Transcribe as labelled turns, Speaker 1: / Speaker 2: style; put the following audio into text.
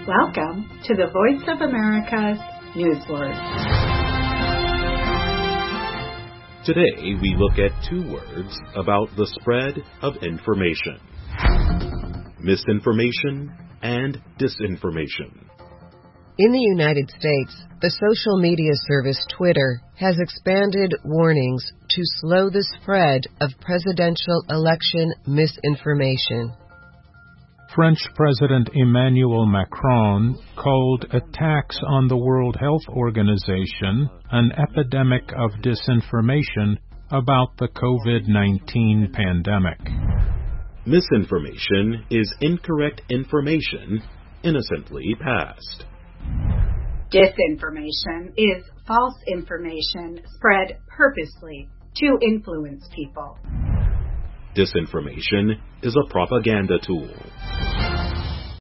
Speaker 1: Welcome to the Voice of America's Newsword.
Speaker 2: Today we look at two words about the spread of information: misinformation and disinformation.
Speaker 3: In the United States, the social media service Twitter has expanded warnings to slow the spread of presidential election misinformation.
Speaker 4: French President Emmanuel Macron called attacks on the World Health Organization an epidemic of disinformation about the COVID-19 pandemic.
Speaker 2: Misinformation is incorrect information innocently passed.
Speaker 1: Disinformation is false information spread purposely to influence people.
Speaker 2: Disinformation is a propaganda tool.